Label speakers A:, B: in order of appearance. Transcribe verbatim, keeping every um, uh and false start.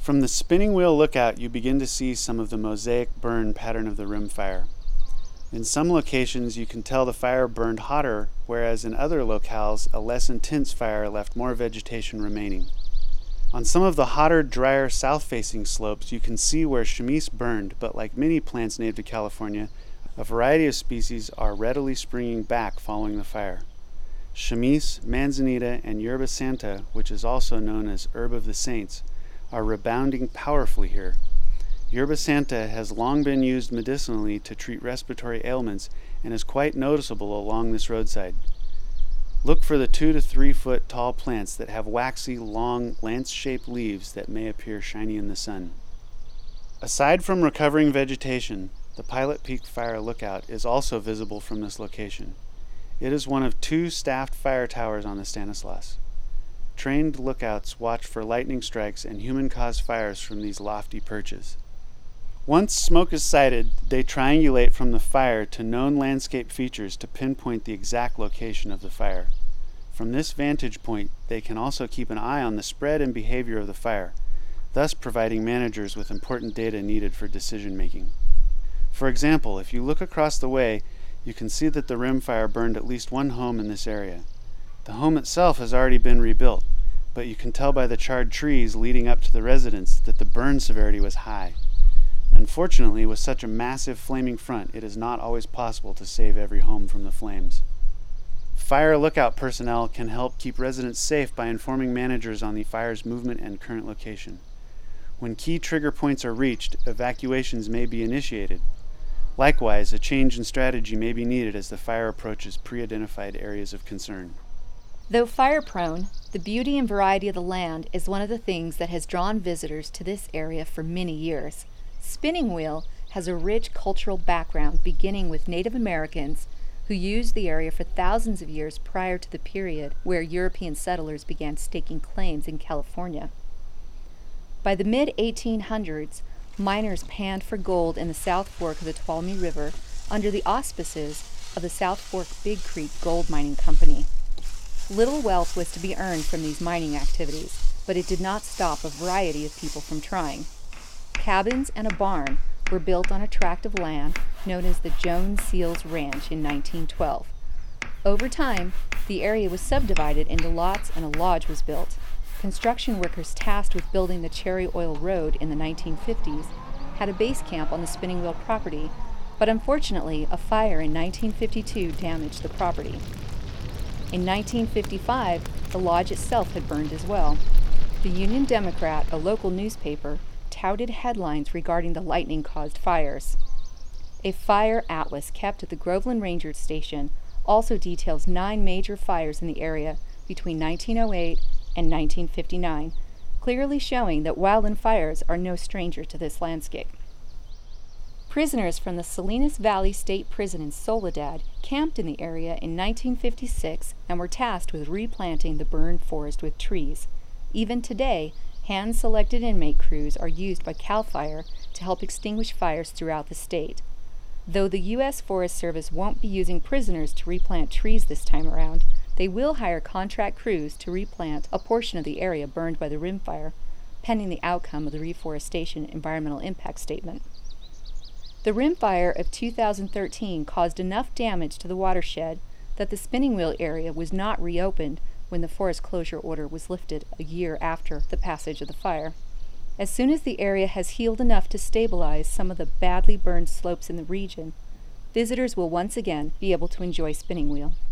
A: From the spinning wheel lookout, you begin to see some of the mosaic burn pattern of the rimfire. In some locations, you can tell the fire burned hotter, whereas in other locales, a less intense fire left more vegetation remaining. On some of the hotter, drier, south-facing slopes, you can see where chamise burned, but like many plants native to California, a variety of species are readily springing back following the fire. Chamise, manzanita, and yerba santa, which is also known as herb of the saints, are rebounding powerfully here. Yerba santa has long been used medicinally to treat respiratory ailments and is quite noticeable along this roadside. Look for the two to three foot tall plants that have waxy, long, lance-shaped leaves that may appear shiny in the sun. Aside from recovering vegetation, the Pilot Peak Fire Lookout is also visible from this location. It is one of two staffed fire towers on the Stanislaus. Trained lookouts watch for lightning strikes and human-caused fires from these lofty perches. Once smoke is sighted, they triangulate from the fire to known landscape features to pinpoint the exact location of the fire. From this vantage point, they can also keep an eye on the spread and behavior of the fire, thus providing managers with important data needed for decision-making. For example, if you look across the way, you can see that the rimfire burned at least one home in this area. The home itself has already been rebuilt, but you can tell by the charred trees leading up to the residence that the burn severity was high. Unfortunately, with such a massive flaming front, it is not always possible to save every home from the flames. Fire lookout personnel can help keep residents safe by informing managers on the fire's movement and current location. When key trigger points are reached, evacuations may be initiated. Likewise, a change in strategy may be needed as the fire approaches pre-identified areas of concern.
B: Though fire-prone, the beauty and variety of the land is one of the things that has drawn visitors to this area for many years. Spinning Wheel has a rich cultural background beginning with Native Americans who used the area for thousands of years prior to the period where European settlers began staking claims in California. By the mid eighteen hundreds, miners panned for gold in the South Fork of the Tuolumne River under the auspices of the South Fork Big Creek Gold Mining Company. Little wealth was to be earned from these mining activities, but it did not stop a variety of people from trying. Cabins and a barn were built on a tract of land known as the Jones Seals Ranch in nineteen twelve. Over time, the area was subdivided into lots and a lodge was built. Construction workers tasked with building the Cherry Oil Road in the nineteen fifties had a base camp on the Spinning Wheel property, but unfortunately, a fire in nineteen fifty-two damaged the property. In nineteen fifty-five, the lodge itself had burned as well. The Union Democrat, a local newspaper, touted headlines regarding the lightning-caused fires. A fire atlas kept at the Groveland Ranger Station also details nine major fires in the area between nineteen oh eight and nineteen fifty-nine, clearly showing that wildland fires are no stranger to this landscape. Prisoners from the Salinas Valley State Prison in Soledad camped in the area in nineteen fifty-six and were tasked with replanting the burned forest with trees. Even today, hand-selected inmate crews are used by CAL FIRE to help extinguish fires throughout the state. Though the U S Forest Service won't be using prisoners to replant trees this time around, they will hire contract crews to replant a portion of the area burned by the rimfire, pending the outcome of the Reforestation Environmental Impact Statement. The rimfire of two thousand thirteen caused enough damage to the watershed that the Spinning Wheel area was not reopened when the forest closure order was lifted a year after the passage of the fire. As soon as the area has healed enough to stabilize some of the badly burned slopes in the region, visitors will once again be able to enjoy Spinning Wheel.